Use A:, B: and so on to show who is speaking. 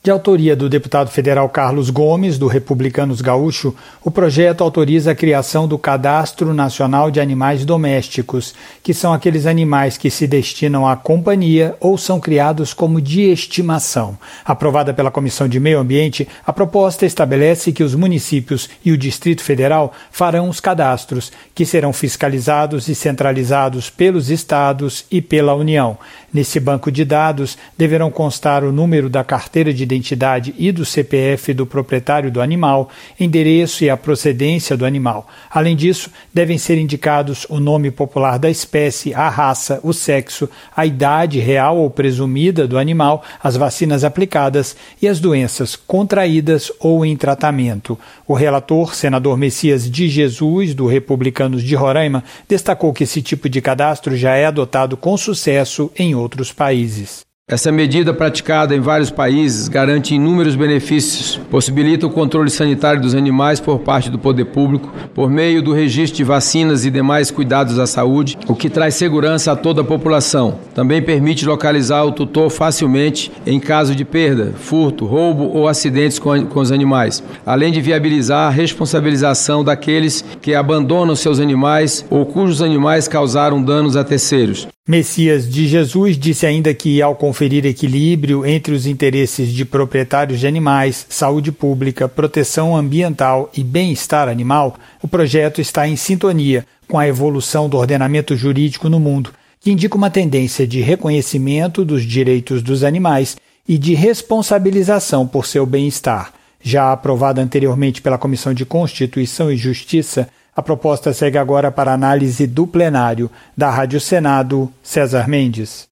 A: De autoria do deputado federal Carlos Gomes, do Republicanos Gaúcho, o projeto autoriza a criação do Cadastro Nacional de Animais Domésticos, que são aqueles animais que se destinam à companhia ou são criados como de estimação. Aprovada pela Comissão de Meio Ambiente, a proposta estabelece que os municípios e o Distrito Federal farão os cadastros, que serão fiscalizados e centralizados pelos estados e pela União. Nesse banco de dados, deverão constar o número da carteira de identidade e do CPF do proprietário do animal, endereço e a procedência do animal. Além disso, devem ser indicados o nome popular da espécie, a raça, o sexo, a idade real ou presumida do animal, as vacinas aplicadas e as doenças contraídas ou em tratamento. O relator, senador Messias de Jesus, do Republicanos de Roraima, destacou que esse tipo de cadastro já é adotado com sucesso em outros países.
B: Essa medida, praticada em vários países, garante inúmeros benefícios, possibilita o controle sanitário dos animais por parte do poder público, por meio do registro de vacinas e demais cuidados à saúde, o que traz segurança a toda a população. Também permite localizar o tutor facilmente em caso de perda, furto, roubo ou acidentes com os animais, além de viabilizar a responsabilização daqueles que abandonam seus animais ou cujos animais causaram danos a terceiros.
A: Messias de Jesus disse ainda que, ao conferir equilíbrio entre os interesses de proprietários de animais, saúde pública, proteção ambiental e bem-estar animal, o projeto está em sintonia com a evolução do ordenamento jurídico no mundo, que indica uma tendência de reconhecimento dos direitos dos animais e de responsabilização por seu bem-estar. Já aprovada anteriormente pela Comissão de Constituição e Justiça, a proposta segue agora para análise do plenário. Da Rádio Senado, César Mendes.